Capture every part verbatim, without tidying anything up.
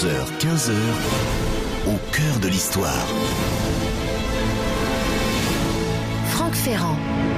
quatorze heures quinze, au cœur de l'histoire. Franck Ferrand.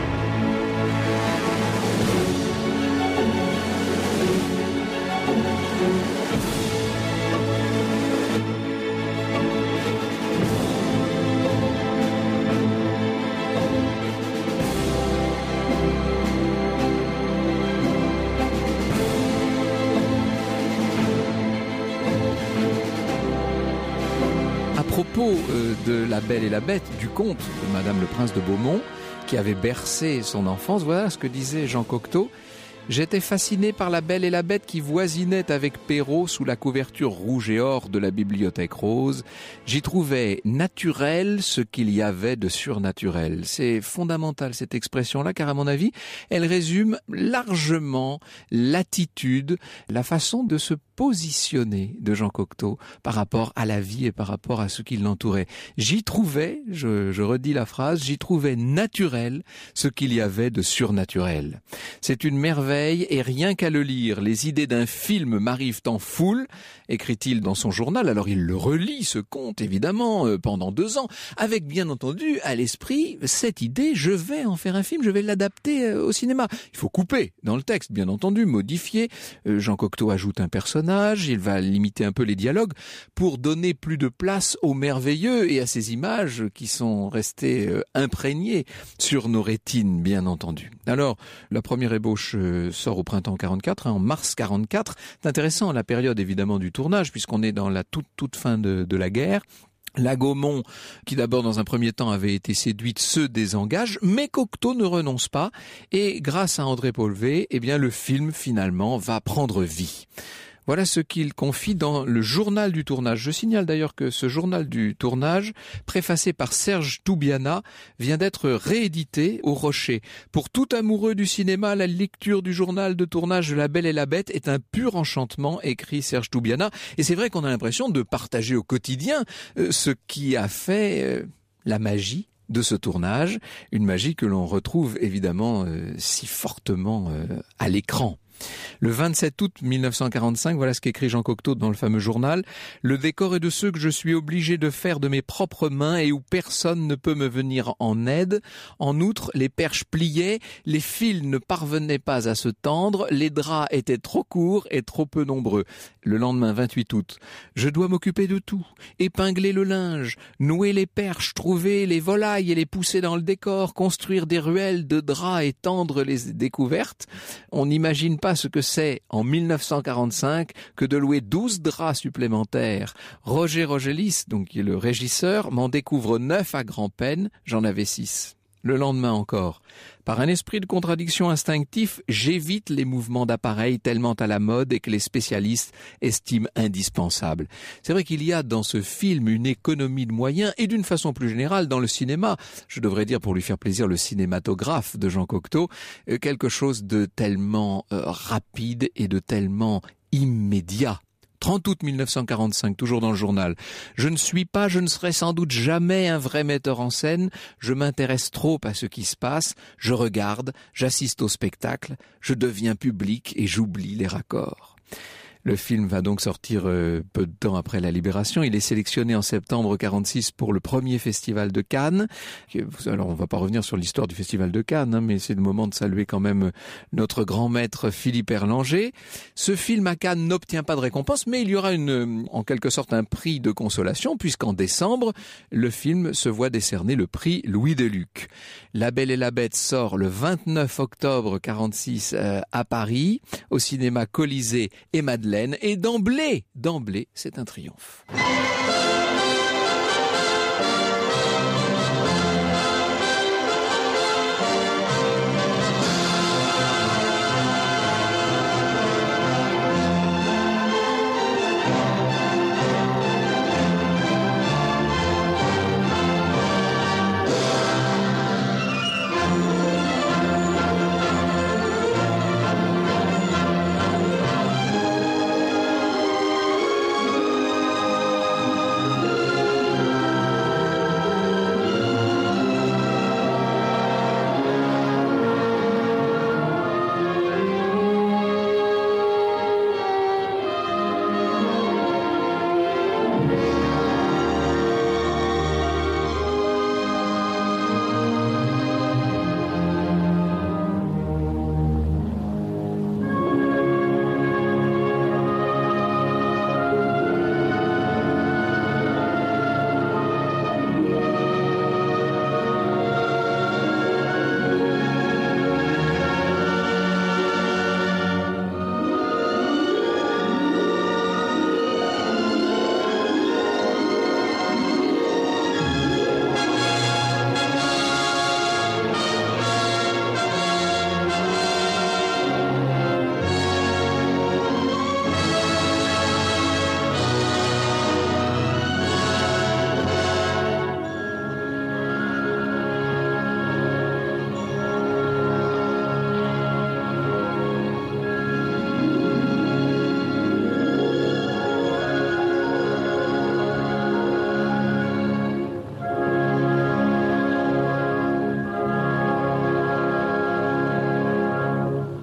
À propos euh, de La Belle et la Bête, du conte de Madame le Prince de Beaumont, qui avait bercé son enfance, voilà ce que disait Jean Cocteau. J'étais fasciné par La Belle et la Bête qui voisinait avec Perrault sous la couverture rouge et or de la Bibliothèque Rose. J'y trouvais naturel ce qu'il y avait de surnaturel. C'est fondamental cette expression-là, car à mon avis, elle résume largement l'attitude, la façon de se positionner de Jean Cocteau par rapport à la vie et par rapport à ce qui l'entourait. J'y trouvais, je, je redis la phrase, j'y trouvais naturel ce qu'il y avait de surnaturel. C'est une merveille et rien qu'à le lire, les idées d'un film m'arrivent en foule, écrit-il dans son journal. Alors il le relit, ce conte, évidemment, euh, pendant deux ans, avec bien entendu à l'esprit cette idée, je vais en faire un film, je vais l'adapter euh, au cinéma. Il faut couper dans le texte, bien entendu, modifier. Euh, Jean Cocteau ajoute un personnage, il va limiter un peu les dialogues pour donner plus de place au merveilleux et à ces images qui sont restées euh, imprégnées sur nos rétines, bien entendu. Alors, la première ébauche euh, sort au printemps quarante-quatre, hein, en mars quarante-quatre. C'est intéressant, la période évidemment du tournage, puisqu'on est dans la toute toute fin de, de la guerre. La Gaumont, qui d'abord dans un premier temps avait été séduite, se désengage, mais Cocteau ne renonce pas, et grâce à André Paulvé, eh bien le film finalement va prendre vie. Voilà ce qu'il confie dans le journal du tournage. Je signale d'ailleurs que ce journal du tournage, préfacé par Serge Toubiana, vient d'être réédité au Rocher. Pour tout amoureux du cinéma, la lecture du journal de tournage de La Belle et la Bête est un pur enchantement, écrit Serge Toubiana. Et c'est vrai qu'on a l'impression de partager au quotidien euh, ce qui a fait euh, la magie de ce tournage. Une magie que l'on retrouve évidemment euh, si fortement euh, à l'écran. Le vingt-sept août mille neuf cent quarante-cinq, voilà ce qu'écrit Jean Cocteau dans le fameux journal. « Le décor est de ceux que je suis obligé de faire de mes propres mains et où personne ne peut me venir en aide. En outre, les perches pliaient, les fils ne parvenaient pas à se tendre, les draps étaient trop courts et trop peu nombreux. » Le lendemain vingt-huit août, « Je dois m'occuper de tout, épingler le linge, nouer les perches, trouver les volailles et les pousser dans le décor, construire des ruelles de draps et tendre les découvertes. On n'imagine pas ce que c'est en mille neuf cent quarante-cinq que de louer douze draps supplémentaires. Roger Rogelis, donc qui est le régisseur, m'en découvre neuf à grand-peine, j'en avais six. Le lendemain encore, par un esprit de contradiction instinctif, j'évite les mouvements d'appareil tellement à la mode et que les spécialistes estiment indispensables. C'est vrai qu'il y a dans ce film une économie de moyens et d'une façon plus générale dans le cinéma, je devrais dire pour lui faire plaisir le cinématographe de Jean Cocteau, quelque chose de tellement euh, rapide et de tellement immédiat. trente août mille neuf cent quarante-cinq, toujours dans le journal. « Je ne suis pas, je ne serai sans doute jamais un vrai metteur en scène. Je m'intéresse trop à ce qui se passe. Je regarde, j'assiste au spectacle. Je deviens public et j'oublie les raccords. » Le film va donc sortir euh, peu de temps après la Libération. Il est sélectionné en septembre quarante-six pour le premier festival de Cannes. Alors, on va pas revenir sur l'histoire du festival de Cannes, hein, mais c'est le moment de saluer quand même notre grand maître Philippe Erlanger. Ce film à Cannes n'obtient pas de récompense, mais il y aura une, en quelque sorte un prix de consolation, puisqu'en décembre, le film se voit décerner le prix Louis Deluc. La Belle et la Bête sort le vingt-neuf octobre quarante-six euh, à Paris, au cinéma Colisée et Madeleine. Et d'emblée, d'emblée, c'est un triomphe.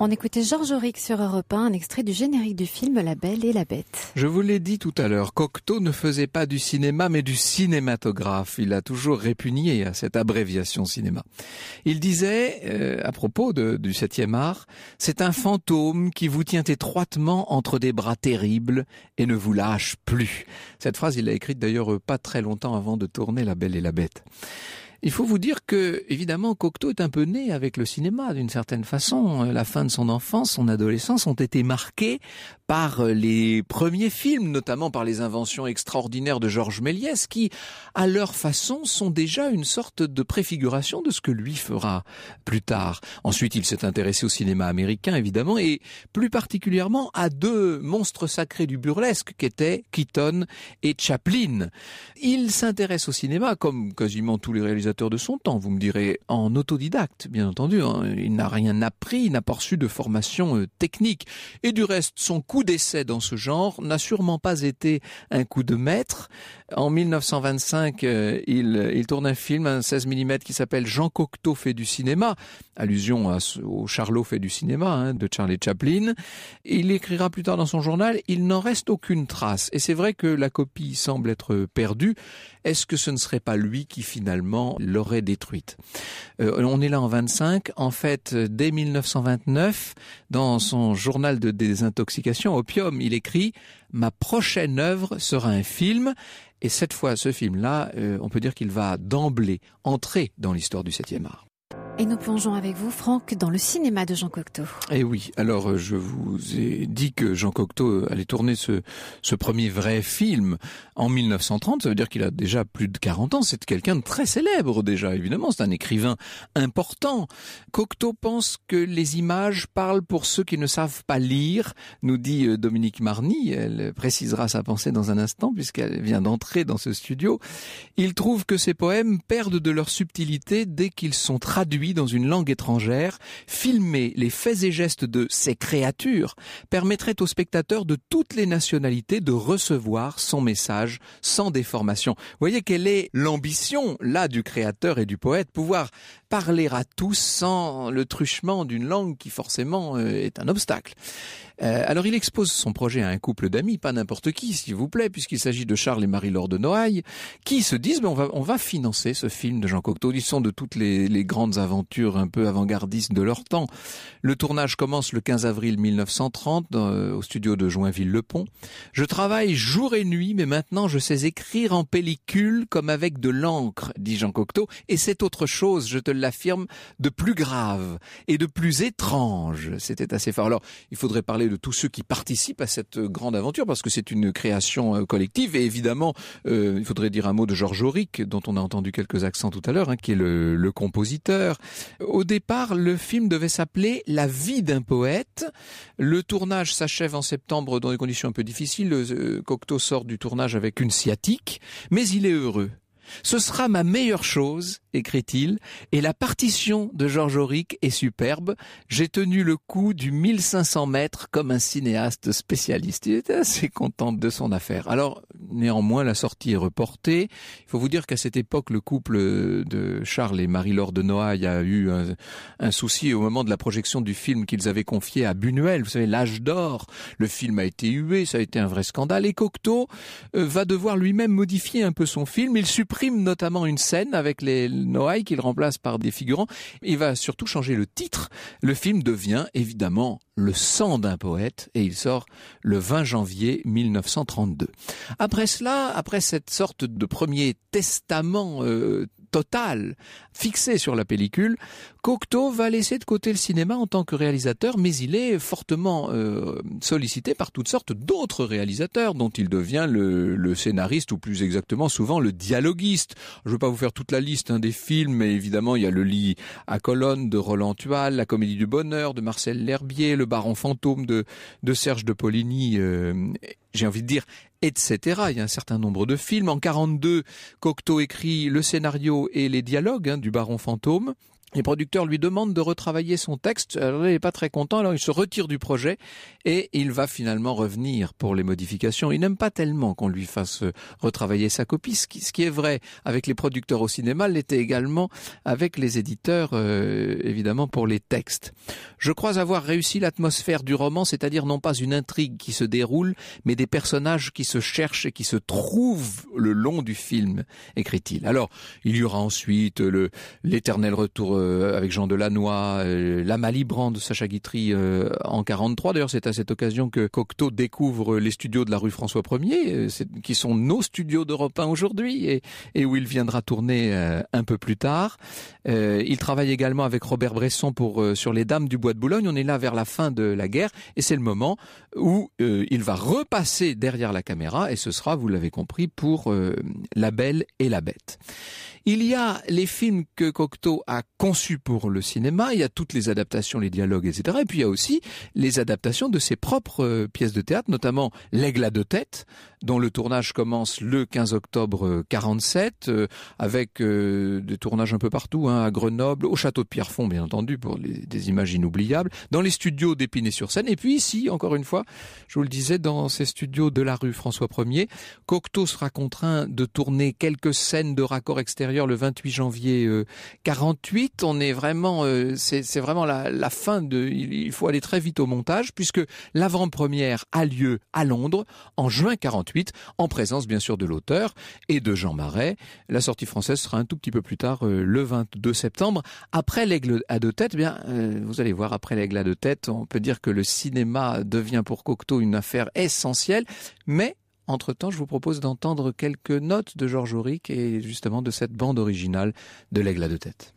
On écoutait Georges Auric sur Europe un, un extrait du générique du film La Belle et la Bête. Je vous l'ai dit tout à l'heure, Cocteau ne faisait pas du cinéma mais du cinématographe. Il a toujours répugné à cette abréviation cinéma. Il disait, euh, à propos de, du septième art, « C'est un fantôme qui vous tient étroitement entre des bras terribles et ne vous lâche plus. » Cette phrase, il l'a écrite d'ailleurs pas très longtemps avant de tourner La Belle et la Bête. Il faut vous dire que, évidemment, Cocteau est un peu né avec le cinéma, d'une certaine façon. La fin de son enfance, son adolescence ont été marquées par les premiers films, notamment par les inventions extraordinaires de Georges Méliès, qui, à leur façon, sont déjà une sorte de préfiguration de ce que lui fera plus tard. Ensuite, il s'est intéressé au cinéma américain, évidemment, et plus particulièrement à deux monstres sacrés du burlesque, qu'étaient Keaton et Chaplin. Il s'intéresse au cinéma, comme quasiment tous les réalisateurs de son temps, vous me direz, en autodidacte, bien entendu. Hein. Il n'a rien appris, il n'a pas reçu de formation euh, technique. Et du reste, son coup d'essai dans ce genre n'a sûrement pas été un coup de maître. En mille neuf cent vingt-cinq, euh, il, il tourne un film, un seize millimètres, qui s'appelle Jean Cocteau fait du cinéma, allusion à ce, au Charlot fait du cinéma, hein, de Charlie Chaplin. Il écrira plus tard dans son journal, il n'en reste aucune trace. Et c'est vrai que la copie semble être perdue. Est-ce que ce ne serait pas lui qui finalement l'aurait détruite? euh, On est là en vingt-cinq. En fait, dès mille neuf cent vingt-neuf, dans son journal de désintoxication, Opium, il écrit « Ma prochaine œuvre sera un film ». Et cette fois, ce film-là, euh, on peut dire qu'il va d'emblée entrer dans l'histoire du septième art. Et nous plongeons avec vous, Franck, dans le cinéma de Jean Cocteau. Eh oui, alors je vous ai dit que Jean Cocteau allait tourner ce, ce premier vrai film en mille neuf cent trente, ça veut dire qu'il a déjà plus de quarante ans, c'est quelqu'un de très célèbre déjà, évidemment, c'est un écrivain important. Cocteau pense que les images parlent pour ceux qui ne savent pas lire, nous dit Dominique Marny, elle précisera sa pensée dans un instant puisqu'elle vient d'entrer dans ce studio. Il trouve que ces poèmes perdent de leur subtilité dès qu'ils sont traduits dans une langue étrangère. Filmer les faits et gestes de ces créatures permettrait aux spectateurs de toutes les nationalités de recevoir son message sans déformation. Vous voyez quelle est l'ambition là du créateur et du poète, pouvoir parler à tous sans le truchement d'une langue qui forcément euh, est un obstacle. Euh, alors il expose son projet à un couple d'amis, pas n'importe qui s'il vous plaît, puisqu'il s'agit de Charles et Marie-Laure de Noailles, qui se disent ben, on va on va financer ce film de Jean Cocteau. Ils sont de toutes les, les grandes aventures un peu avant-gardistes de leur temps. Le tournage commence le quinze avril mille neuf cent trente dans, euh, au studio de Joinville-le-Pont. Je travaille jour et nuit, mais maintenant je sais écrire en pellicule comme avec de l'encre, dit Jean Cocteau, et c'est autre chose, je te l'affirme, de plus grave et de plus étrange. C'était assez fort. Alors, il faudrait parler de tous ceux qui participent à cette grande aventure, parce que c'est une création collective, et évidemment, euh, il faudrait dire un mot de Georges Auric, dont on a entendu quelques accents tout à l'heure, hein, qui est le, le compositeur. Au départ, le film devait s'appeler La vie d'un poète. Le tournage s'achève en septembre dans des conditions un peu difficiles. Euh, Cocteau sort du tournage avec une sciatique, mais il est heureux. Ce sera ma meilleure chose, écrit-il, et la partition de Georges Auric est superbe. J'ai tenu le coup du mille cinq cents mètres comme un cinéaste spécialiste. Il était assez content de son affaire. Alors, néanmoins, la sortie est reportée. Il faut vous dire qu'à cette époque, le couple de Charles et Marie-Laure de Noailles a eu un, un souci au moment de la projection du film qu'ils avaient confié à Buñuel. Vous savez, l'âge d'or. Le film a été hué, ça a été un vrai scandale. Et Cocteau euh, va devoir lui-même modifier un peu son film. Il supprime notamment une scène avec les Noailles qu'il remplace par des figurants. Il va surtout changer le titre. Le film devient évidemment Le sang d'un poète et il sort le vingt janvier mille neuf cent trente-deux. Après cela, après cette sorte de premier testament euh, total fixé sur la pellicule, Cocteau va laisser de côté le cinéma en tant que réalisateur, mais il est fortement euh, sollicité par toutes sortes d'autres réalisateurs dont il devient le, le scénariste, ou plus exactement souvent le dialoguiste. Je ne vais pas vous faire toute la liste hein, des films, mais évidemment il y a Le lit à colonnes de Roland Tual, La comédie du bonheur de Marcel L'Herbier, Le baron fantôme de, de Serge de Poligny, euh, j'ai envie de dire, et cetera. Il y a un certain nombre de films. En quarante-deux, Cocteau écrit le scénario et les dialogues hein, du baron fantôme. Les producteurs lui demandent de retravailler son texte. Alors, il n'est pas très content, alors il se retire du projet et il va finalement revenir pour les modifications. Il n'aime pas tellement qu'on lui fasse retravailler sa copie, ce qui, ce qui est vrai avec les producteurs au cinéma, l'était également avec les éditeurs, euh, évidemment, pour les textes. Je crois avoir réussi l'atmosphère du roman, c'est-à-dire non pas une intrigue qui se déroule, mais des personnages qui se cherchent et qui se trouvent le long du film, écrit-il. Alors, il y aura ensuite le, l'éternel retour avec Jean Delannoy, euh, la Malibran de Sacha Guitry euh, en quarante-trois. D'ailleurs, c'est à cette occasion que Cocteau découvre les studios de la rue François Ier, euh, qui sont nos studios d'Europe un aujourd'hui, et, et où il viendra tourner euh, un peu plus tard. Euh, il travaille également avec Robert Bresson pour euh, sur Les Dames du Bois de Boulogne. On est là vers la fin de la guerre, et c'est le moment où euh, il va repasser derrière la caméra, et ce sera, vous l'avez compris, pour euh, La Belle et la Bête. Il y a les films que Cocteau a conçus pour le cinéma, il y a toutes les adaptations, les dialogues, et cetera. Et puis il y a aussi les adaptations de ses propres euh, pièces de théâtre, notamment L'Aigle à deux têtes, dont le tournage commence le quinze octobre quarante-sept, euh, avec euh, des tournages un peu partout, hein, à Grenoble, au château de Pierrefonds, bien entendu, pour les, des images inoubliables, dans les studios d'Épinay-sur-Seine, et puis ici, encore une fois, je vous le disais, dans ces studios de la rue François Ier, Cocteau sera contraint de tourner quelques scènes de raccord extérieur le vingt-huit janvier quarante-huit. On est vraiment, euh, c'est, c'est vraiment la, la fin de. Il, il faut aller très vite au montage, puisque l'avant-première a lieu à Londres en juin quarante-huit, en présence bien sûr de l'auteur et de Jean Marais. La sortie française sera un tout petit peu plus tard, euh, le vingt-deux septembre. Après L'Aigle à deux têtes, eh bien, euh, vous allez voir, après L'Aigle à deux têtes, on peut dire que le cinéma devient pour Cocteau une affaire essentielle, mais entre-temps, je vous propose d'entendre quelques notes de Georges Auric et justement de cette bande originale de L'Aigle à deux têtes.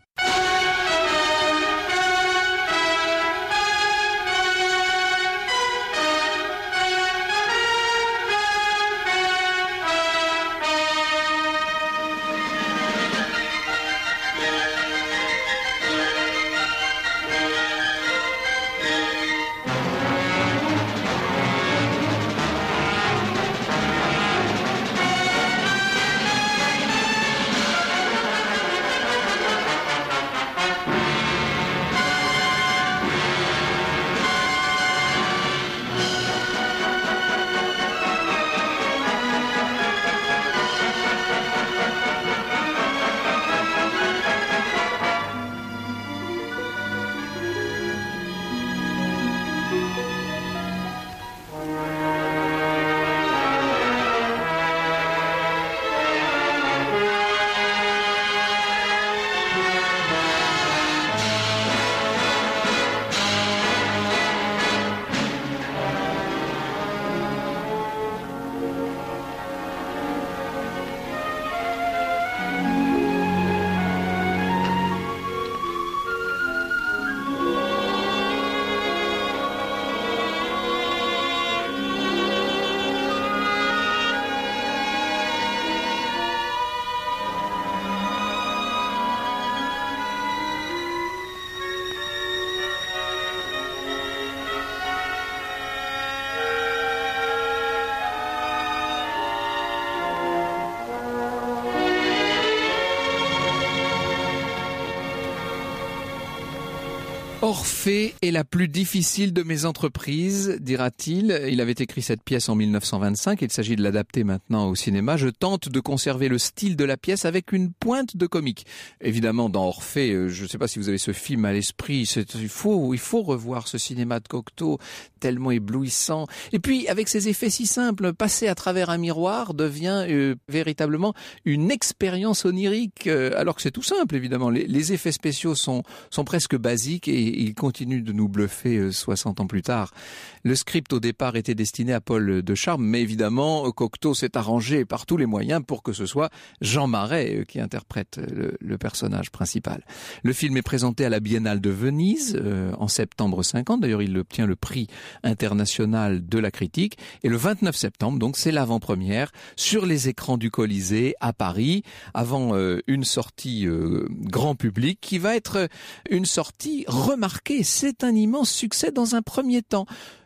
Orphée est la plus difficile de mes entreprises, dira-t-il. Il avait écrit cette pièce en mille neuf cent vingt-cinq. Il s'agit de l'adapter maintenant au cinéma. Je tente de conserver le style de la pièce avec une pointe de comique. Évidemment, dans Orphée, je ne sais pas si vous avez ce film à l'esprit. C'est, il faut, il faut revoir ce cinéma de Cocteau, tellement éblouissant. Et puis, avec ces effets si simples, passer à travers un miroir devient euh, véritablement une expérience onirique. Euh, alors que c'est tout simple, évidemment. Les, les effets spéciaux sont, sont presque basiques et il continue de nous bluffer soixante ans plus tard. Le script au départ était destiné à Paul de Charme, mais évidemment Cocteau s'est arrangé par tous les moyens pour que ce soit Jean Marais qui interprète le, le personnage principal. Le film est présenté à la Biennale de Venise euh, en septembre cinquante. D'ailleurs, il obtient le prix international de la critique. Et le vingt-neuf septembre, donc c'est l'avant-première sur les écrans du Colisée à Paris, avant euh, une sortie euh, grand public qui va être une sortie remarquée. C'est un immense succès dans un premier temps.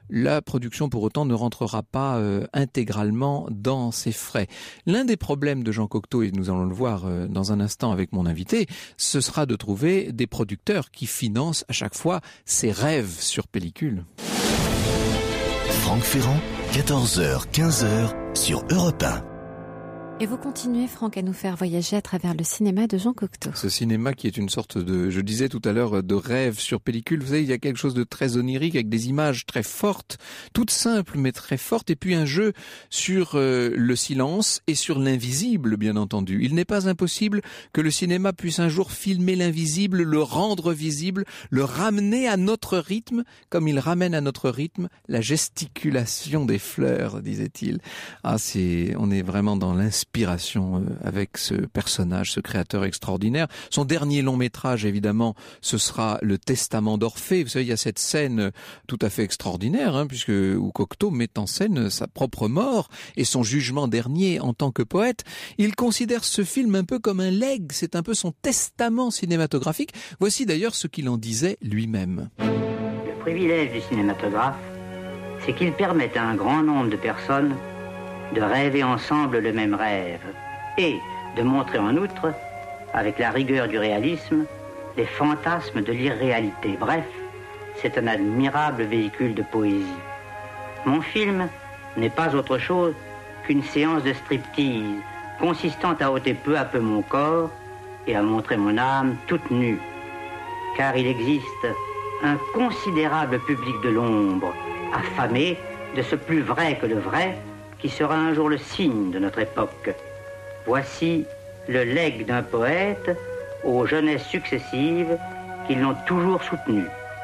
la production pour autant ne rentrera pas euh, intégralement dans ses frais. L'un des problèmes de Jean Cocteau, et nous allons le voir euh, dans un instant avec mon invité, ce sera de trouver des producteurs qui financent à chaque fois ses rêves sur pellicule. Franck Ferrand, quatorze heures quinze sur Europe un. Et vous continuez, Franck, à nous faire voyager à travers le cinéma de Jean Cocteau. Ce cinéma qui est une sorte de, je disais tout à l'heure, de rêve sur pellicule. Vous savez, il y a quelque chose de très onirique avec des images très fortes, toutes simples mais très fortes, et puis un jeu sur euh, le silence et sur l'invisible, bien entendu. Il n'est pas impossible que le cinéma puisse un jour filmer l'invisible, le rendre visible, le ramener à notre rythme, comme il ramène à notre rythme la gesticulation des fleurs, disait-il. Ah, c'est, on est vraiment dans l'inspiration. Inspiration avec ce personnage, ce créateur extraordinaire. Son dernier long métrage, évidemment, ce sera Le Testament d'Orphée. Vous savez, il y a cette scène tout à fait extraordinaire, hein, puisque où Cocteau met en scène sa propre mort et son jugement dernier en tant que poète. Il considère ce film un peu comme un legs, c'est un peu son testament cinématographique. Voici d'ailleurs ce qu'il en disait lui-même. Le privilège du cinématographe, c'est qu'il permet à un grand nombre de personnes de rêver ensemble le même rêve et de montrer en outre, avec la rigueur du réalisme, les fantasmes de l'irréalité. Bref, c'est un admirable véhicule de poésie. Mon film n'est pas autre chose qu'une séance de striptease consistant à ôter peu à peu mon corps et à montrer mon âme toute nue. Car il existe un considérable public de l'ombre, affamé de ce plus vrai que le vrai, qui sera un jour le signe de notre époque. Voici le legs d'un poète aux jeunesses successives qui l'ont toujours soutenu.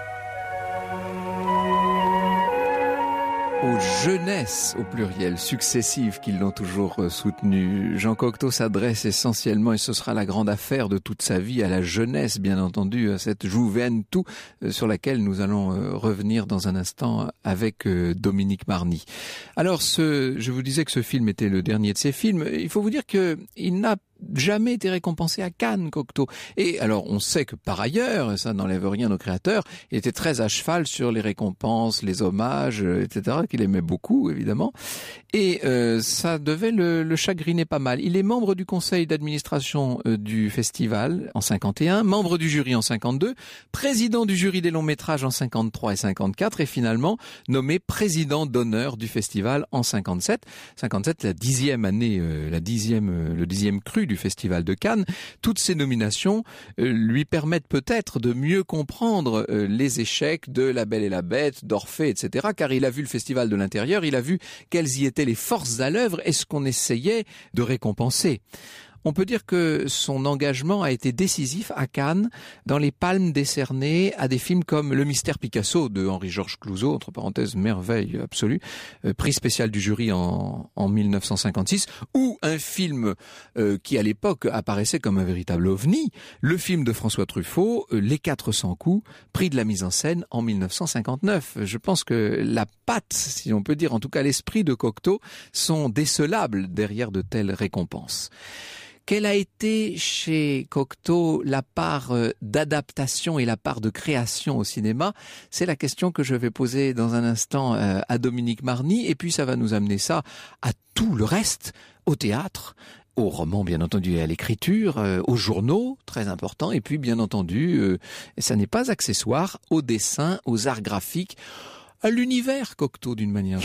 Aux jeunesses, au pluriel, successives qui l'ont toujours soutenu. Jean Cocteau s'adresse essentiellement, et ce sera la grande affaire de toute sa vie, à la jeunesse, bien entendu, à cette Juventus sur laquelle nous allons revenir dans un instant avec Dominique Marny. Alors, ce, je vous disais que ce film était le dernier de ses films. Il faut vous dire que il n'a jamais été récompensé à Cannes, Cocteau. Et alors, on sait que par ailleurs, ça n'enlève rien aux créateurs, il était très à cheval sur les récompenses, les hommages, et cetera, qu'il aimait beaucoup, évidemment. Et euh, ça devait le, le chagriner pas mal. Il est membre du conseil d'administration euh, du festival en cinquante et un, membre du jury en cinquante-deux, président du jury des longs métrages en cinquante-trois et cinquante-quatre, et finalement nommé président d'honneur du festival en cinquante-sept. cinquante-sept, la dixième année, euh, la dixième, euh, le dixième cru du Festival de Cannes. Toutes ces nominations euh, lui permettent peut-être de mieux comprendre euh, les échecs de La Belle et la Bête, d'Orphée, et cetera. Car il a vu le Festival de l'Intérieur, il a vu quelles y étaient les forces à l'œuvre et ce qu'on essayait de récompenser. On peut dire que son engagement a été décisif à Cannes dans les palmes décernées à des films comme Le Mystère Picasso de Henri-Georges Clouzot, entre parenthèses, merveille absolue, euh, prix spécial du jury en, en mille neuf cent cinquante-six, ou un film euh, qui à l'époque apparaissait comme un véritable ovni, le film de François Truffaut, euh, Les quatre cents coups, prix de la mise en scène en mille neuf cent cinquante-neuf. Je pense que la patte, si on peut dire, en tout cas l'esprit de Cocteau, sont décelables derrière de telles récompenses. Quelle a été chez Cocteau la part d'adaptation et la part de création au cinéma? C'est la question que je vais poser dans un instant à Dominique Marny, et puis ça va nous amener ça à tout le reste, au théâtre, au roman bien entendu et à l'écriture, euh, aux journaux, très important, et puis bien entendu, euh, ça n'est pas accessoire, au dessin, aux arts graphiques, à l'univers Cocteau d'une manière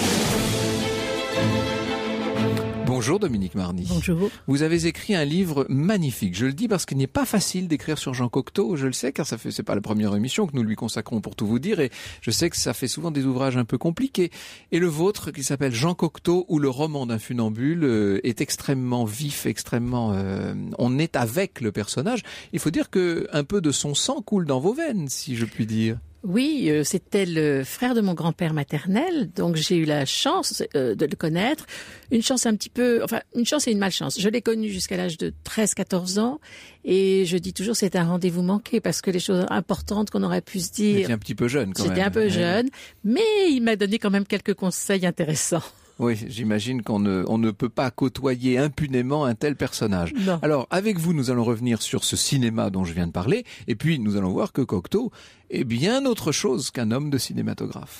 générale. Bonjour Dominique Marny. Bonjour. Vous avez écrit un livre magnifique. Je le dis parce qu'il n'est pas facile d'écrire sur Jean Cocteau, je le sais, car ça fait, c'est pas la première émission que nous lui consacrons pour tout vous dire, et je sais que ça fait souvent des ouvrages un peu compliqués. Et le vôtre, qui s'appelle Jean Cocteau ou le roman d'un funambule, euh, est extrêmement vif, extrêmement, euh, on est avec le personnage. Il faut dire que un peu de son sang coule dans vos veines, si je puis dire. Oui, euh, c'était le frère de mon grand-père maternel, donc j'ai eu la chance euh, de le connaître. Une chance un petit peu, enfin une chance et une malchance. Je l'ai connu jusqu'à l'âge de treize quatorze ans, et je dis toujours c'est un rendez-vous manqué, parce que les choses importantes qu'on aurait pu se dire... J'étais un petit peu jeune quand même. J'étais un peu jeune, mais il m'a donné quand même quelques conseils intéressants. Oui, j'imagine qu'on ne, on ne peut pas côtoyer impunément un tel personnage. Non. Alors, avec vous, nous allons revenir sur ce cinéma dont je viens de parler, et puis nous allons voir que Cocteau est bien autre chose qu'un homme de cinématographe.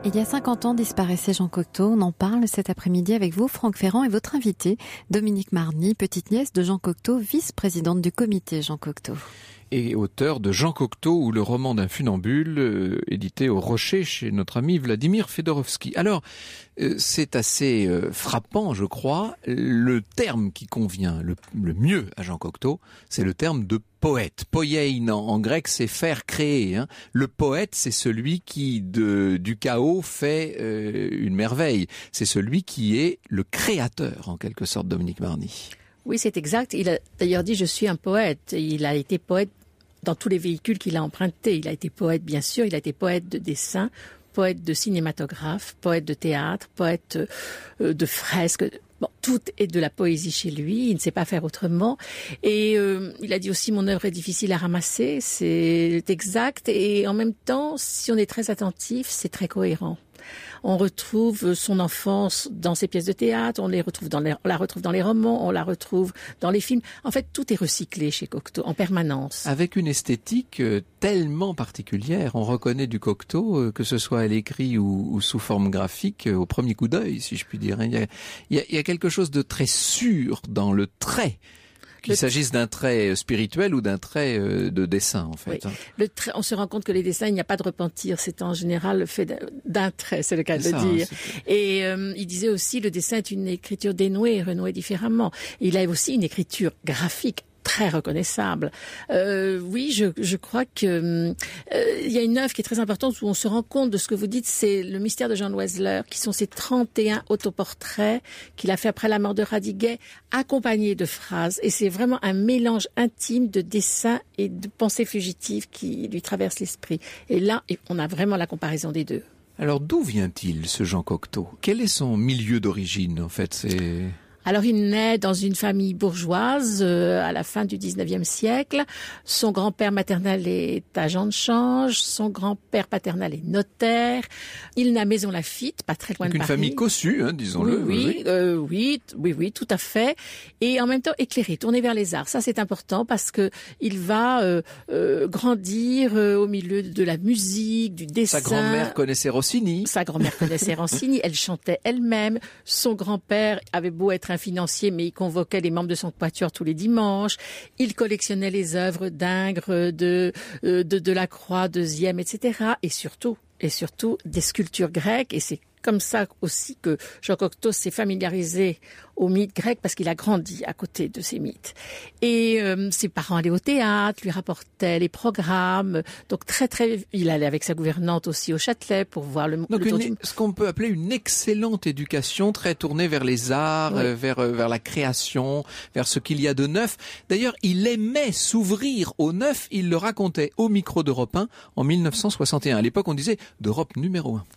Il y a cinquante ans disparaissait Jean Cocteau. On en parle cet après-midi avec vous, Franck Ferrand, et votre invité, Dominique Marny, petite-nièce de Jean Cocteau, vice-présidente du comité Jean Cocteau. Et auteur de Jean Cocteau ou le roman d'un funambule, euh, édité au Rocher chez notre ami Vladimir Fedorovski. Alors, euh, c'est assez euh, frappant, je crois. Le terme qui convient le, le mieux à Jean Cocteau, c'est le terme de poète. Poiein en, en grec, c'est faire créer. Hein. Le poète, c'est celui qui, de, du chaos, fait euh, une merveille. C'est celui qui est le créateur, en quelque sorte, Dominique Marny. Oui, c'est exact. Il a d'ailleurs dit « je suis un poète ». Il a été poète dans tous les véhicules qu'il a empruntés. Il a été poète, bien sûr, il a été poète de dessin, poète de cinématographe, poète de théâtre, poète euh, de fresques. Bon, tout est de la poésie chez lui, il ne sait pas faire autrement. Et euh, il a dit aussi « mon œuvre est difficile à ramasser », c'est exact. Et en même temps, si on est très attentif, c'est très cohérent. On retrouve son enfance dans ses pièces de théâtre, on, les retrouve dans les, on la retrouve dans les romans, on la retrouve dans les films. En fait, tout est recyclé chez Cocteau, en permanence. Avec une esthétique tellement particulière. On reconnaît du Cocteau, que ce soit à l'écrit ou, ou sous forme graphique, au premier coup d'œil, si je puis dire. Il y a, il y a, il y a quelque chose de très sûr dans le trait. Qu'il s'agisse d'un trait spirituel ou d'un trait de dessin, en fait. Oui. Le trait, on se rend compte que les dessins, il n'y a pas de repentir. C'est en général le fait d'un trait, c'est le cas de le dire. Et euh, il disait aussi, le dessin est une écriture dénouée, renouée différemment. Il a aussi une écriture graphique très reconnaissable. Euh, oui, je, je crois que euh, il y a une œuvre qui est très importante où on se rend compte de ce que vous dites, c'est Le mystère de Jean Loiseleur, qui sont ces trente et un autoportraits qu'il a fait après la mort de Radiguet, accompagnés de phrases. Et c'est vraiment un mélange intime de dessins et de pensées fugitives qui lui traversent l'esprit. Et là, on a vraiment la comparaison des deux. Alors, d'où vient-il, ce Jean Cocteau? Quel est son milieu d'origine, en fait? C'est... Alors, il naît dans une famille bourgeoise euh, à la fin du dix-neuvième siècle. Son grand-père maternel est agent de change, son grand-père paternel est notaire. Il naît à Maisons-Laffitte, pas très loin Donc de une Paris. Une famille cossue, hein, disons-le. Oui, oui, oui. Euh, oui, oui, oui, tout à fait. Et en même temps éclairé, tourné vers les arts. Ça, c'est important parce que il va euh, euh, grandir euh, au milieu de la musique, du dessin. Sa grand-mère connaissait Rossini. Sa grand-mère connaissait Rossini. Elle chantait elle-même. Son grand-père avait beau être un financier, mais il convoquait les membres de son quatuor tous les dimanches. Il collectionnait les œuvres d'Ingres, de, de, de Delacroix, de Ziem, et cetera. Et surtout, et surtout des sculptures grecques. Et c'est comme ça aussi que Jean Cocteau s'est familiarisé aux mythes grecs parce qu'il a grandi à côté de ces mythes. Et euh, ses parents allaient au théâtre, lui rapportaient les programmes. Donc très très, il allait avec sa gouvernante aussi au Châtelet pour voir le. Donc le une, du... ce qu'on peut appeler une excellente éducation, très tournée vers les arts, oui. euh, vers euh, vers la création, vers ce qu'il y a de neuf. D'ailleurs, il aimait s'ouvrir au neuf. Il le racontait au micro d'Europe un en mille neuf cent soixante et un. À l'époque, on disait d'Europe numéro un.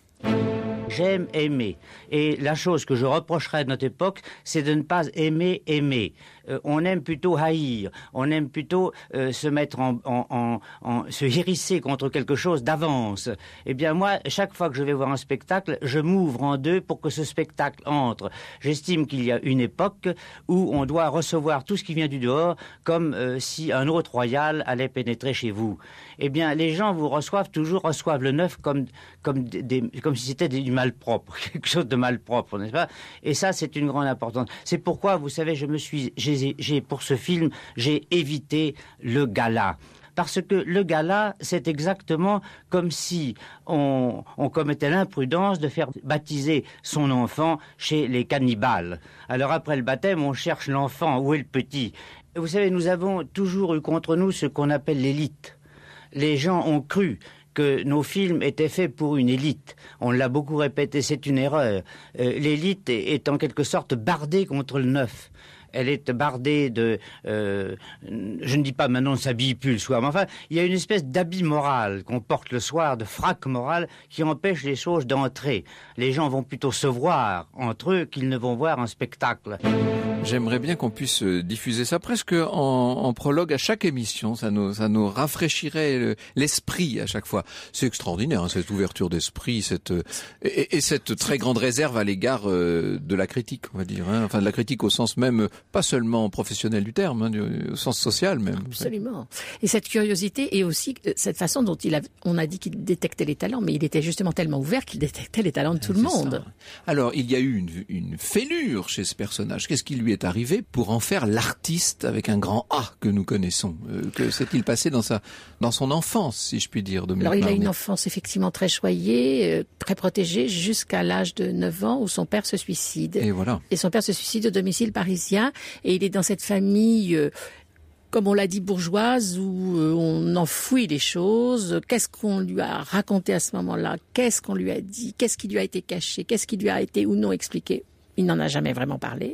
J'aime aimer. Et la chose que je reprocherais à notre époque, c'est de ne pas aimer aimer. Euh, on aime plutôt haïr. On aime plutôt euh, se mettre en, en, en, en... se hérisser contre quelque chose d'avance. Eh bien moi, chaque fois que je vais voir un spectacle, je m'ouvre en deux pour que ce spectacle entre. J'estime qu'il y a une époque où on doit recevoir tout ce qui vient du dehors comme euh, si un hôte royal allait pénétrer chez vous. Eh bien, les gens vous reçoivent toujours, reçoivent le neuf comme, comme, des, comme si c'était du malpropre, quelque chose de malpropre, n'est-ce pas? Et ça, c'est une grande importance. C'est pourquoi, vous savez, je me suis, j'ai, j'ai pour ce film, j'ai évité le gala. Parce que le gala, c'est exactement comme si on, on commettait l'imprudence de faire baptiser son enfant chez les cannibales. Alors après le baptême, on cherche l'enfant, où est le petit? Vous savez, nous avons toujours eu contre nous ce qu'on appelle l'élite. Les gens ont cru que nos films étaient faits pour une élite. On l'a beaucoup répété, c'est une erreur. Euh, l'élite est, est en quelque sorte bardée contre le neuf. Elle est bardée de... Euh, je ne dis pas maintenant on ne s'habille plus le soir, mais enfin, il y a une espèce d'habit moral qu'on porte le soir, de frac moral, qui empêche les choses d'entrer. Les gens vont plutôt se voir entre eux qu'ils ne vont voir un spectacle. J'aimerais bien qu'on puisse diffuser ça presque en, en prologue à chaque émission. Ça nous, ça nous rafraîchirait le, l'esprit à chaque fois. C'est extraordinaire, hein, cette ouverture d'esprit, cette et, et cette très grande réserve à l'égard euh, de la critique, on va dire. Hein, enfin, de la critique au sens même, pas seulement professionnel du terme, hein, du, au sens social même. Absolument. Et cette curiosité et aussi cette façon dont il a, on a dit qu'il détectait les talents, mais il était justement tellement ouvert qu'il détectait les talents de tout C'est le monde. Ça. Alors, il y a eu une, une fêlure chez ce personnage. Qu'est-ce qui lui est arrivé pour en faire l'artiste avec un grand A que nous connaissons? euh, Que s'est-il passé dans sa, dans son enfance, si je puis dire, Dominique Alors, il Marny? a une enfance effectivement très choyée, euh, très protégée, jusqu'à l'âge de neuf ans où son père se suicide. Et voilà. Et son père se suicide au domicile parisien. Et il est dans cette famille... Euh, comme on l'a dit, bourgeoise, où euh, on enfouit les choses. Qu'est-ce qu'on lui a raconté à ce moment-là? Qu'est-ce qu'on lui a dit? Qu'est-ce qui lui a été caché? Qu'est-ce qui lui a été ou non expliqué? Il n'en a jamais vraiment parlé.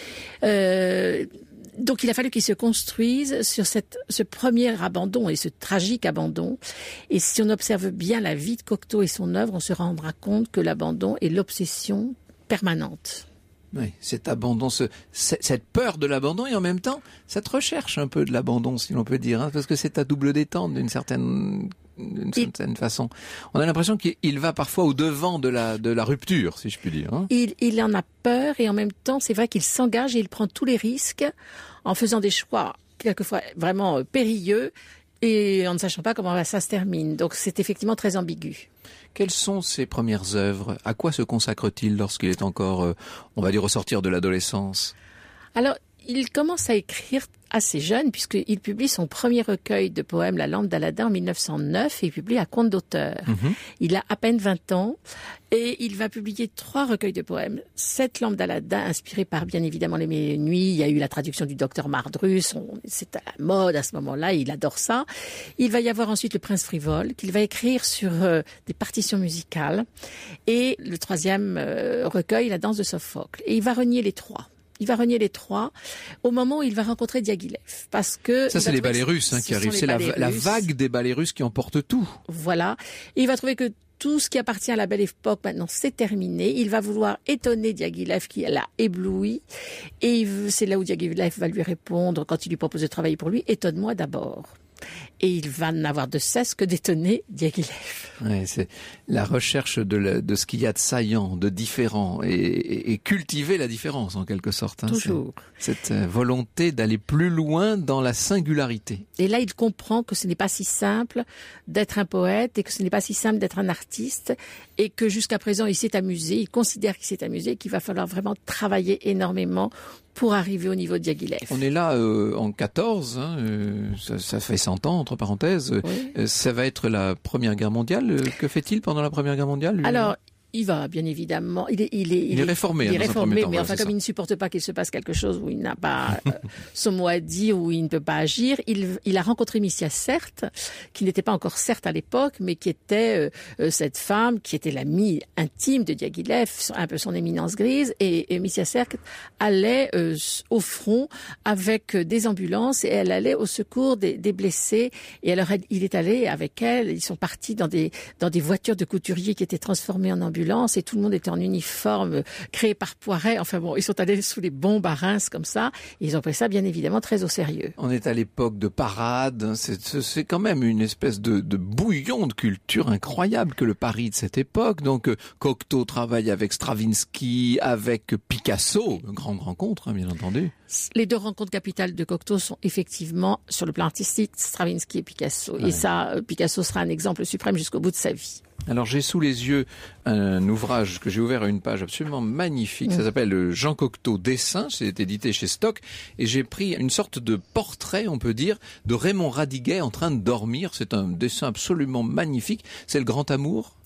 Euh, donc il a fallu qu'il se construise sur cette, ce premier abandon et ce tragique abandon. Et si on observe bien la vie de Cocteau et son œuvre, on se rendra compte que l'abandon est l'obsession permanente. Oui, cet abandon, ce, cette peur de l'abandon et en même temps cette recherche un peu de l'abandon, si l'on peut dire, hein, parce que c'est à double détente d'une certaine, d'une certaine il, façon. On a l'impression qu'il va parfois au devant de la de la rupture, si je puis dire. Hein. Il, il en a peur et en même temps, c'est vrai qu'il s'engage et il prend tous les risques en faisant des choix quelquefois vraiment périlleux et en ne sachant pas comment ça se termine. Donc c'est effectivement très ambigu. Quelles sont ses premières œuvres? À quoi se consacre-t-il lorsqu'il est encore, euh, on va dire, au sortir de l'adolescence? Alors, il commence à écrire assez jeune, puisqu'il publie son premier recueil de poèmes, La Lampe d'Aladin, en mille neuf cent neuf, et il publie à compte d'auteur. Mm-hmm. Il a à peine vingt ans, et il va publier trois recueils de poèmes. Cette Lampe d'Aladin, inspirée par, bien évidemment, Les Mille et Une Nuits. Il y a eu la traduction du docteur Mardrus, on, c'est à la mode à ce moment-là, il adore ça. Il va y avoir ensuite Le Prince frivole, qu'il va écrire sur euh, des partitions musicales. Et le troisième euh, recueil, La Danse de Sophocle. Et il va renier les trois. Il va renier les trois au moment où il va rencontrer Diaghilev, parce que ça c'est les ballets russes hein, qui arrivent, c'est la, la vague des ballets russes qui emporte tout. Voilà, et il va trouver que tout ce qui appartient à la belle époque maintenant c'est terminé. Il va vouloir étonner Diaghilev qui l'a ébloui, et il, c'est là où Diaghilev va lui répondre quand il lui propose de travailler pour lui: étonne-moi d'abord. Et il va n'avoir de cesse que d'étonner Diaghilev. Ouais, c'est la recherche de, la, de ce qu'il y a de saillant, de différent, et, et, et cultiver la différence en quelque sorte. Hein. Toujours. C'est, cette volonté d'aller plus loin dans la singularité. Et là, il comprend que ce n'est pas si simple d'être un poète et que ce n'est pas si simple d'être un artiste et que jusqu'à présent, il s'est amusé, il considère qu'il s'est amusé et qu'il va falloir vraiment travailler énormément pour arriver au niveau de Diaghilev. On est là euh, en quatorze, hein, euh, ça, ça fait cent ans, entre parenthèses. Oui. Euh, ça va être la Première Guerre mondiale. Euh, que fait-il pendant la Première Guerre mondiale lui? Alors, il va, bien évidemment. Il est, il est, il il est réformé. Il est hein, réformé, temps, mais voilà, enfin, comme ça. il ne supporte pas qu'il se passe quelque chose où il n'a pas euh, son mot à dire, où il ne peut pas agir, il, il a rencontré Misia Certes, qui n'était pas encore Certes à l'époque, mais qui était euh, cette femme qui était l'amie intime de Diaghilev, un peu son éminence grise, et, et Misia Certes allait euh, au front avec des ambulances et elle allait au secours des, des blessés. Et alors, il est allé avec elle. Ils sont partis dans des dans des voitures de couturiers qui étaient transformées en ambulances et tout le monde était en uniforme créé par Poiret. Enfin bon, ils sont allés sous les bombes à Reims comme ça. Et ils ont pris ça bien évidemment très au sérieux. On est à l'époque de parade. C'est, c'est quand même une espèce de, de bouillon de culture incroyable que le Paris de cette époque. Donc Cocteau travaille avec Stravinsky, avec Picasso. Une grande rencontre, hein, bien entendu. Les deux rencontres capitales de Cocteau sont effectivement sur le plan artistique Stravinsky et Picasso. Ouais. Et ça, Picasso sera un exemple suprême jusqu'au bout de sa vie. Alors j'ai sous les yeux un ouvrage que j'ai ouvert à une page absolument magnifique, mmh. ça s'appelle Jean Cocteau Dessin, c'est édité chez Stock, et j'ai pris une sorte de portrait, on peut dire, de Raymond Radiguet en train de dormir. C'est un dessin absolument magnifique, c'est le grand amour.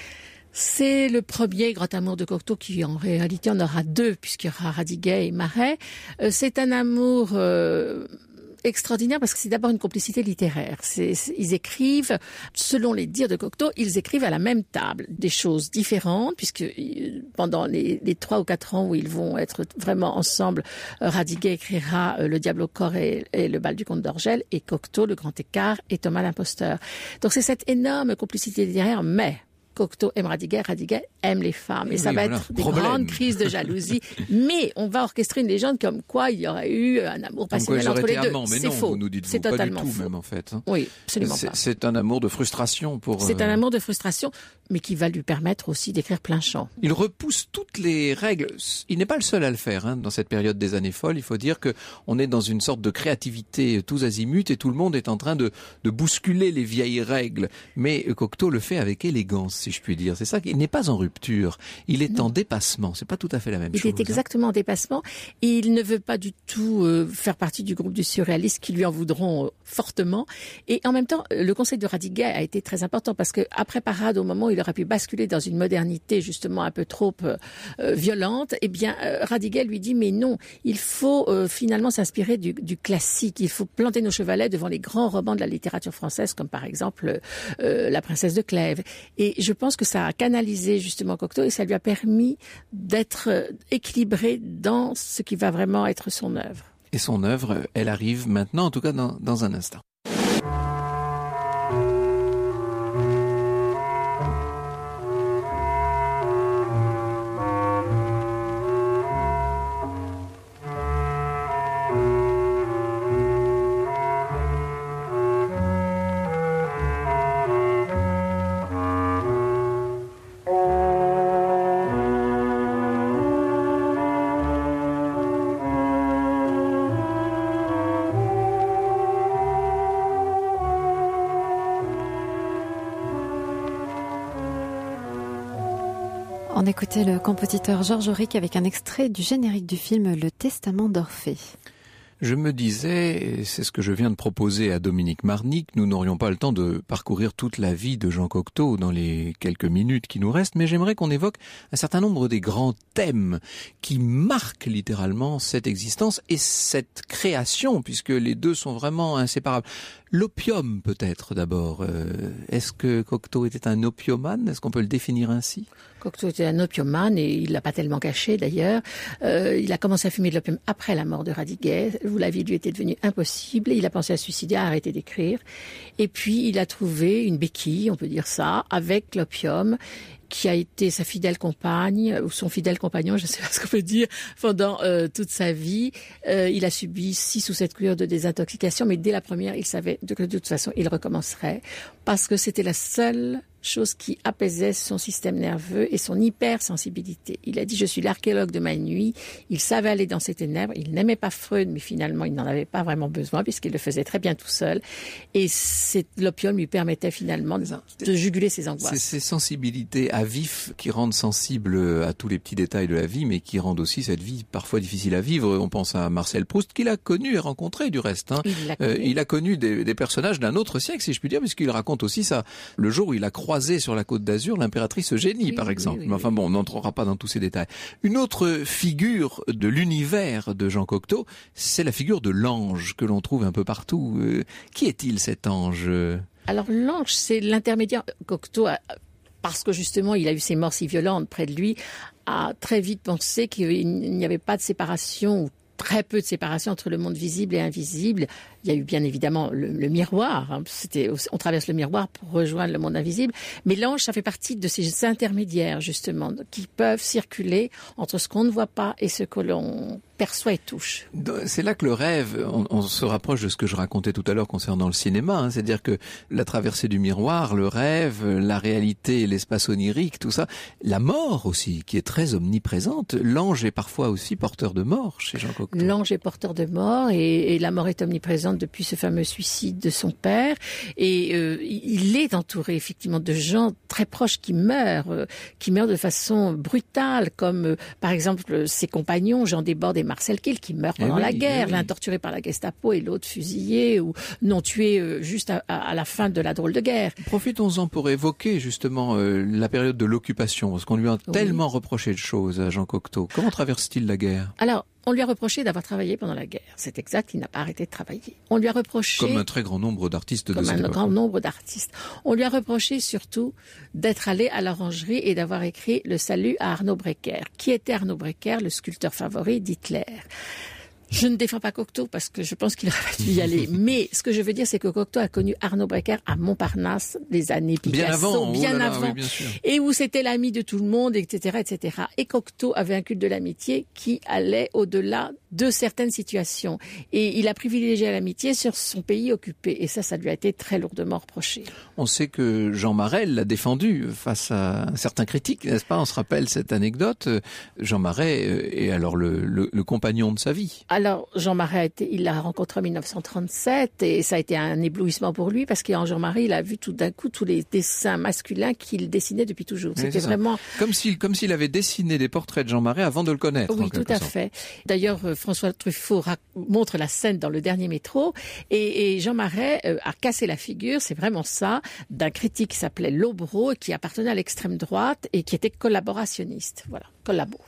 C'est le premier grand amour de Cocteau qui, en réalité, en aura deux, puisqu'il y aura Radiguet et Marais. Euh, c'est un amour euh, extraordinaire parce que c'est d'abord une complicité littéraire. C'est, c'est, ils écrivent, selon les dires de Cocteau, ils écrivent à la même table des choses différentes, puisque pendant les, les trois ou quatre ans où ils vont être vraiment ensemble, Radiguet écrira euh, Le diable au corps et, et Le bal du comte d'Orgel, et Cocteau Le grand écart et Thomas l'imposteur. Donc c'est cette énorme complicité littéraire, mais Cocteau aime Radiguet, Radiguet aime les femmes. Et oui, ça va voilà. être des Problème. grandes crises de jalousie. Mais on va orchestrer une légende comme quoi il y aurait eu un amour Comme quoi passionnel ils auraient entre les été deux. amants, mais C'est non, faux. vous nous dites C'est vous, pas du totalement tout faux. même en fait. hein. Oui, absolument C'est, pas. c'est un amour de frustration pour... C'est euh, un amour de frustration, mais qui va lui permettre aussi d'écrire plein chant. Il repousse toutes les règles. Il n'est pas le seul à le faire hein, dans cette période des années folles. Il faut dire que on est dans une sorte de créativité tous azimuts et tout le monde est en train de, de bousculer les vieilles règles. Mais Cocteau le fait avec élégance, si je puis dire. C'est ça qu'il n'est pas en rupture. Il est Non. en dépassement. C'est pas tout à fait la même Il chose. est exactement en dépassement et il ne veut pas du tout euh, faire partie du groupe du surréaliste qui lui en voudront euh, fortement. Et en même temps, le conseil de Radiguet a été très important parce que après Parade, au moment où il aurait pu basculer dans une modernité justement un peu trop euh, euh, violente, eh bien euh, Radiguet lui dit mais non, il faut euh, finalement s'inspirer du, du classique. Il faut planter nos chevalets devant les grands romans de la littérature française comme par exemple euh, La Princesse de Clèves. Et je pense que ça a canalisé justement Cocteau et ça lui a permis d'être équilibré dans ce qui va vraiment être son œuvre. Et son œuvre, elle arrive maintenant, en tout cas dans, dans un instant. On écoutait le compositeur Georges Auric avec un extrait du générique du film Le Testament d'Orphée. Je me disais, et c'est ce que je viens de proposer à Dominique Marny, que nous n'aurions pas le temps de parcourir toute la vie de Jean Cocteau dans les quelques minutes qui nous restent, mais j'aimerais qu'on évoque un certain nombre des grands thèmes qui marquent littéralement cette existence et cette création, puisque les deux sont vraiment inséparables. L'opium peut-être d'abord. Euh, est-ce que Cocteau était un opiomane ? Est-ce qu'on peut le définir ainsi ? Cocteau était un opiomane et il l'a pas tellement caché d'ailleurs. Euh, il a commencé à fumer de l'opium après la mort de Radiguet, où la vie lui était devenue impossible. Il a pensé à se suicider, à arrêter d'écrire. Et puis il a trouvé une béquille, on peut dire ça, avec l'opium, qui a été sa fidèle compagne, ou son fidèle compagnon, je ne sais pas ce qu'on peut dire, pendant euh, toute sa vie. Euh, il a subi six ou sept cures de désintoxication, mais dès la première, il savait que de toute façon, il recommencerait, parce que c'était la seule chose qui apaisait son système nerveux et son hypersensibilité. Il a dit « Je suis l'archéologue de ma nuit ». Il savait aller dans ses ténèbres. Il n'aimait pas Freud, mais finalement, il n'en avait pas vraiment besoin puisqu'il le faisait très bien tout seul. Et c'est, l'opium lui permettait finalement de, de juguler ses angoisses. C'est ces sensibilités à vif qui rendent sensible à tous les petits détails de la vie, mais qui rendent aussi cette vie parfois difficile à vivre. On pense à Marcel Proust, qu'il a connu et rencontré du reste. Hein. Il, l'a connu. Euh, il a connu des, des personnages d'un autre siècle, si je puis dire, puisqu'il raconte aussi ça. Le jour où il a croisé sur la Côte d'Azur l'impératrice Eugénie, oui, par oui, exemple. oui, oui, Mais enfin bon, on n'entrera pas dans tous ces détails. Une autre figure de l'univers de Jean Cocteau, c'est la figure de l'ange que l'on trouve un peu partout. Euh, qui est-il cet ange ? Alors l'ange, c'est l'intermédiaire. Cocteau, a, parce que justement il a eu ces morts si violentes près de lui, a très vite pensé qu'il n'y avait pas de séparation ou très peu de séparation entre le monde visible et invisible. Il y a eu bien évidemment le, le miroir. Hein. C'était, on traverse le miroir pour rejoindre le monde invisible. Mais l'ange, ça fait partie de ces intermédiaires, justement, qui peuvent circuler entre ce qu'on ne voit pas et ce que l'on perçoit et touche. C'est là que le rêve, on, on se rapproche de ce que je racontais tout à l'heure concernant le cinéma. Hein. C'est-à-dire que la traversée du miroir, le rêve, la réalité, l'espace onirique, tout ça. La mort aussi, qui est très omniprésente. L'ange est parfois aussi porteur de mort chez Jean Cocteau. L'ange est porteur de mort et, et la mort est omniprésente depuis ce fameux suicide de son père. Et euh, il est entouré effectivement de gens très proches qui meurent, euh, qui meurent de façon brutale, comme euh, par exemple ses compagnons, Jean Desbordes et Marcel Kiel, qui meurent pendant eh oui, la guerre, eh oui. l'un torturé par la Gestapo et l'autre fusillé ou non tué euh, juste à, à la fin de la drôle de guerre. Profitons-en pour évoquer justement euh, la période de l'occupation, parce qu'on lui a Oui. tellement reproché de choses à Jean Cocteau. Comment traverse-t-il la guerre ? Alors, on lui a reproché d'avoir travaillé pendant la guerre. C'est exact, il n'a pas arrêté de travailler. On lui a reproché... Comme un très grand nombre d'artistes de comme cette un époque. grand nombre d'artistes. On lui a reproché surtout d'être allé à l'orangerie et d'avoir écrit Le Salut à Arnaud Brecker. Qui était Arnaud Brecker, le sculpteur favori d'Hitler ? Je ne défends pas Cocteau parce que je pense qu'il aurait pas dû y aller. Mais ce que je veux dire, c'est que Cocteau a connu Arnaud Breker à Montparnasse, les années Picasso, bien avant, bien oh là là, avant, oui, bien sûr. Et où c'était l'ami de tout le monde, et cetera, et cetera. Et Cocteau avait un culte de l'amitié qui allait au-delà de certaines situations. Et il a privilégié l'amitié sur son pays occupé. Et ça, ça lui a été très lourdement reproché. On sait que Jean Marais l'a défendu face à certains critiques, n'est-ce pas? On se rappelle cette anecdote. Jean Marais est alors le, le, le compagnon de sa vie. Alors, Jean Marais, a été, il l'a rencontré en mille neuf cent trente-sept et ça a été un éblouissement pour lui parce qu'en Jean Marais, il a vu tout d'un coup tous les dessins masculins qu'il dessinait depuis toujours. Oui, C'était vraiment... Comme s'il, comme s'il avait dessiné des portraits de Jean Marais avant de le connaître. Oui, tout à sorte. fait. D'ailleurs, François Truffaut montre la scène dans Le Dernier Métro et, et Jean Marais euh, a cassé la figure, c'est vraiment ça, d'un critique qui s'appelait Lobreau qui appartenait à l'extrême droite et qui était collaborationniste. Voilà, collabo.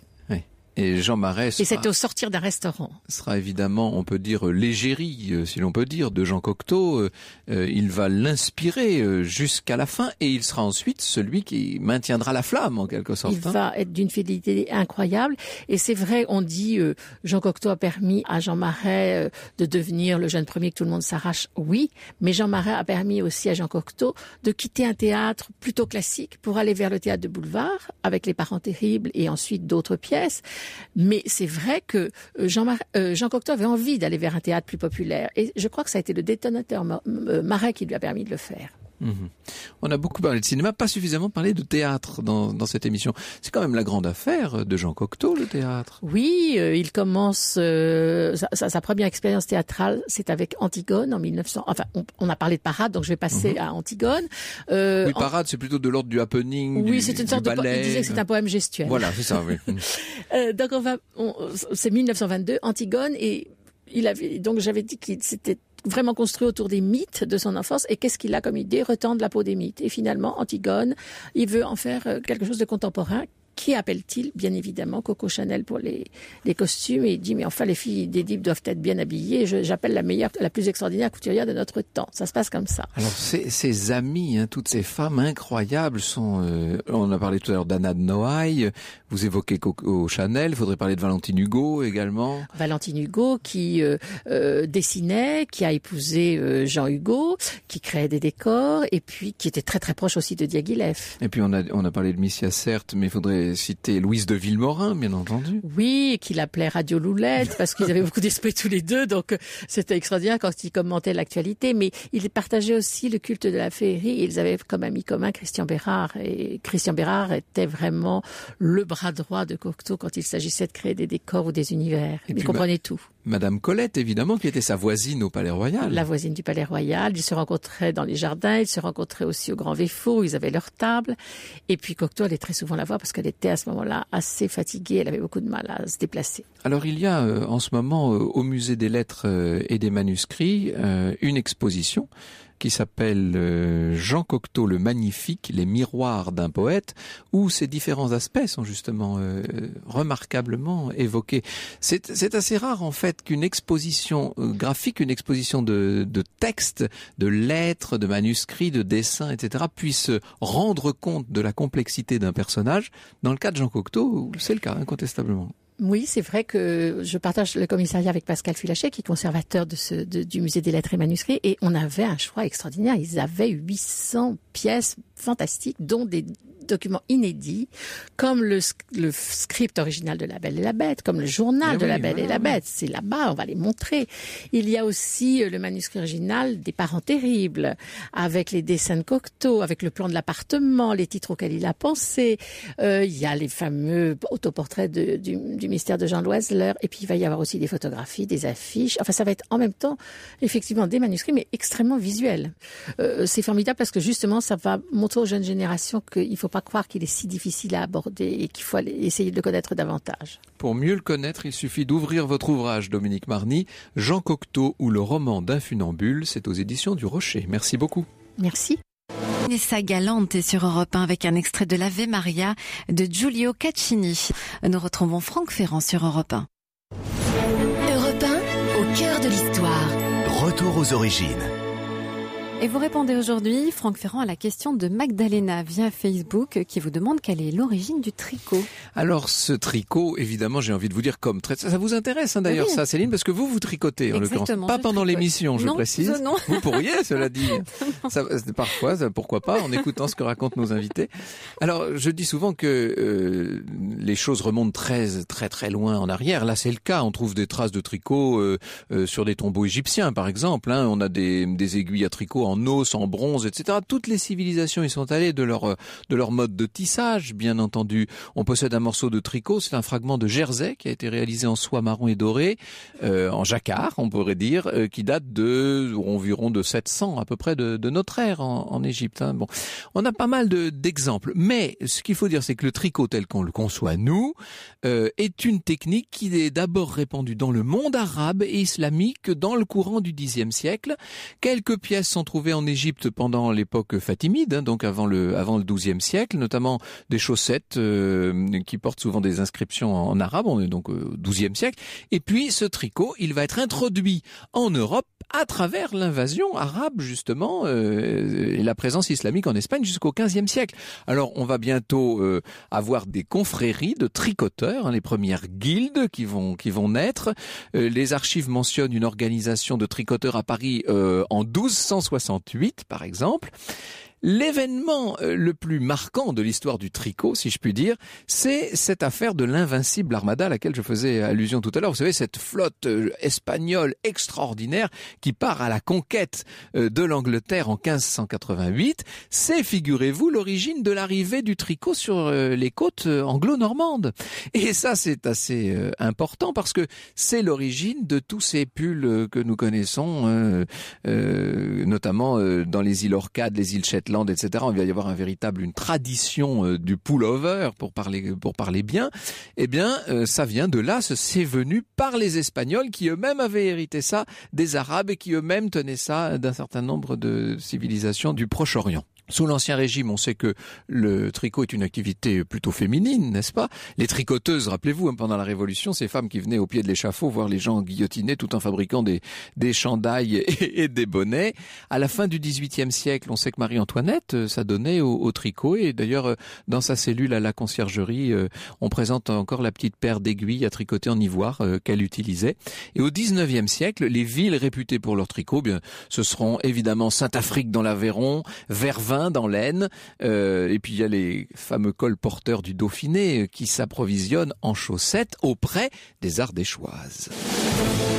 Et Jean Marais sera, et c'était au sortir d'un restaurant. Sera évidemment, on peut dire, l'égérie, si l'on peut dire, de Jean Cocteau. Euh, il va l'inspirer euh, jusqu'à la fin et il sera ensuite celui qui maintiendra la flamme, en quelque sorte. Il va être d'une fidélité incroyable. Et c'est vrai, on dit euh, Jean Cocteau a permis à Jean Marais euh, de devenir le jeune premier que tout le monde s'arrache. Oui, mais Jean Marais a permis aussi à Jean Cocteau de quitter un théâtre plutôt classique pour aller vers le théâtre de boulevard avec Les Parents terribles et ensuite d'autres pièces. Mais c'est vrai que Jean, Mar- euh, Jean Cocteau avait envie d'aller vers un théâtre plus populaire. Et je crois que ça a été le détonateur Marais qui lui a permis de le faire. Mmh. On a beaucoup parlé de cinéma, pas suffisamment parlé de théâtre dans, dans cette émission. C'est quand même la grande affaire de Jean Cocteau, le théâtre. Oui, euh, il commence euh, sa, sa première expérience théâtrale, c'est avec Antigone en mille neuf cents. Enfin, on, on a parlé de Parade, donc je vais passer mmh. à Antigone. Euh, oui, Parade, en... c'est plutôt de l'ordre du happening. Oui, du, c'est une sorte du de. ballet. Il disait que c'est un poème gestuel. Voilà, c'est ça. Oui. euh, donc on va, on, c'est mille neuf cent vingt-deux, Antigone, et il avait donc j'avais dit qu'il s'était vraiment construit autour des mythes de son enfance. Et qu'est-ce qu'il a comme idée? Retendre la peau des mythes. Et finalement, Antigone, il veut en faire quelque chose de contemporain. Qui appelle-t-il? Bien évidemment, Coco Chanel pour les, les costumes. Et il dit, mais enfin, les filles d'Édipe doivent être bien habillées. Je, j'appelle la meilleure, la plus extraordinaire couturière de notre temps. Ça se passe comme ça. Alors, ces, ces amies, hein, toutes ces femmes incroyables sont, euh, on a parlé tout à l'heure d'Anna de Noailles. Vous évoquez Coco Chanel. Il faudrait parler de Valentine Hugo également. Valentine Hugo qui euh, euh, dessinait, qui a épousé euh, Jean Hugo, qui créait des décors et puis qui était très très proche aussi de Diaghilev. Et puis on a, on a parlé de Missia, certes, mais il faudrait citer Louise de Villemorin, bien entendu. Oui, qu'il appelait Radio Loulette, parce qu'ils avaient beaucoup d'esprit tous les deux, donc c'était extraordinaire quand ils commentaient l'actualité, mais ils partageaient aussi le culte de la féerie, ils avaient comme ami commun Christian Bérard, et Christian Bérard était vraiment le bras droit de Cocteau quand il s'agissait de créer des décors ou des univers. Et il comprenait ma- tout. Madame Colette, évidemment, qui était sa voisine au Palais Royal. La voisine du Palais Royal. Ils se rencontraient dans les jardins, ils se rencontraient aussi au Grand Véfour, ils avaient leur table. Et puis Cocteau allait très souvent la voir parce qu'elle était à ce moment-là assez fatiguée, elle avait beaucoup de mal à se déplacer. Alors il y a euh, en ce moment euh, au Musée des Lettres euh, et des Manuscrits euh, une exposition qui s'appelle euh, Jean Cocteau le Magnifique, les miroirs d'un poète, où ces différents aspects sont justement euh, remarquablement évoqués. C'est, c'est assez rare en fait qu'une exposition euh, graphique, une exposition de, de textes, de lettres, de manuscrits, de dessins, et cetera puisse rendre compte de la complexité d'un personnage. Dans le cas de Jean Cocteau, c'est le cas incontestablement. Oui, c'est vrai que je partage le commissariat avec Pascal Fulachet, qui est conservateur de ce, de, du musée des lettres et manuscrits, et on avait un choix extraordinaire. Ils avaient huit cents pièces fantastiques, dont des documents inédits, comme le, le script original de La Belle et la Bête, comme le journal et de oui, La Belle voilà. et la Bête. C'est là-bas, on va les montrer. Il y a aussi le manuscrit original des Parents terribles, avec les dessins de Cocteau, avec le plan de l'appartement, les titres auxquels il a pensé. Euh, il y a les fameux autoportraits de, du, du mystère de Jean Loisler, et puis il va y avoir aussi des photographies, des affiches. Enfin, ça va être en même temps, effectivement, des manuscrits, mais extrêmement visuels. Euh, c'est formidable parce que justement, ça va montrer aux jeunes générations qu'il ne faut pas croire qu'il est si difficile à aborder et qu'il faut aller essayer de le connaître davantage. Pour mieux le connaître, il suffit d'ouvrir votre ouvrage, Dominique Marny, Jean Cocteau ou le roman d'un funambule. C'est aux éditions du Rocher. Merci beaucoup. Merci. Vanessa Galante est sur Europe un avec un extrait de l'Ave Maria de Giulio Caccini. Nous retrouvons Franck Ferrand sur Europe un. Europe un, au cœur de l'histoire. Retour aux origines. Et vous répondez aujourd'hui, Franck Ferrand, à la question de Magdalena via Facebook qui vous demande quelle est l'origine du tricot. Alors ce tricot, évidemment, j'ai envie de vous dire comme très... Ça vous intéresse hein, d'ailleurs oui. ça, Céline, parce que vous, vous tricotez en l'occurrence. Pas pendant l'émission, je non, précise. Non. Vous pourriez, cela dit. Ça, parfois, ça, pourquoi pas, en écoutant ce que racontent nos invités. Alors, je dis souvent que euh, les choses remontent très, très, très loin en arrière. Là, c'est le cas. On trouve des traces de tricot euh, euh, sur des tombeaux égyptiens, par exemple. Hein. On a des, des aiguilles à tricot en os, en bronze, et cetera. Toutes les civilisations y sont allées de leur de leur mode de tissage, bien entendu. On possède un morceau de tricot, c'est un fragment de jersey qui a été réalisé en soie marron et dorée, euh, en jacquard, on pourrait dire, euh, qui date de environ de sept cents à peu près de, de notre ère en, en Égypte. Hein. Bon, on a pas mal de, d'exemples, mais ce qu'il faut dire, c'est que le tricot tel qu'on le conçoit nous euh, est une technique qui est d'abord répandue dans le monde arabe et islamique dans le courant du dixième siècle. Quelques pièces sont trouvées en Égypte pendant l'époque fatimide, hein, donc avant le avant le douzième siècle, notamment des chaussettes euh, qui portent souvent des inscriptions en, en arabe, on est donc au douzième siècle. Et puis ce tricot, il va être introduit en Europe à travers l'invasion arabe justement euh, et la présence islamique en Espagne jusqu'au quinzième siècle. Alors on va bientôt euh, avoir des confréries de tricoteurs, hein, les premières guildes qui vont qui vont naître. Euh, les archives mentionnent une organisation de tricoteurs à Paris euh, en douze cent soixante-huit par exemple. L'événement le plus marquant de l'histoire du tricot, si je puis dire, c'est cette affaire de l'invincible armada à laquelle je faisais allusion tout à l'heure. Vous savez, cette flotte espagnole extraordinaire qui part à la conquête de l'Angleterre en quinze cent quatre-vingt-huit. C'est, figurez-vous, l'origine de l'arrivée du tricot sur les côtes anglo-normandes. Et ça, c'est assez important parce que c'est l'origine de tous ces pulls que nous connaissons, euh, euh, notamment dans les îles Orcades, les îles Shetland, et cetera. Il va y avoir un véritable une tradition euh, du pullover pour parler pour parler bien. Eh bien, euh, ça vient de là. C'est venu par les Espagnols qui eux-mêmes avaient hérité ça des Arabes et qui eux-mêmes tenaient ça d'un certain nombre de civilisations du Proche-Orient. Sous l'Ancien Régime, on sait que le tricot est une activité plutôt féminine, n'est-ce pas? Les tricoteuses, rappelez-vous, hein, pendant la Révolution, ces femmes qui venaient au pied de l'échafaud voir les gens guillotiner tout en fabriquant des, des chandails et, et des bonnets. À la fin du dix-huitième siècle, on sait que Marie-Antoinette s'adonnait au, au tricot et d'ailleurs, dans sa cellule à la conciergerie, on présente encore la petite paire d'aiguilles à tricoter en ivoire euh, qu'elle utilisait. Et au dix-neuvième siècle, les villes réputées pour leur tricot, bien, ce seront évidemment Saint-Affrique dans l'Aveyron, Vervins dans l'Aisne, euh, et puis il y a les fameux colporteurs du Dauphiné qui s'approvisionnent en chaussettes auprès des Ardéchoises.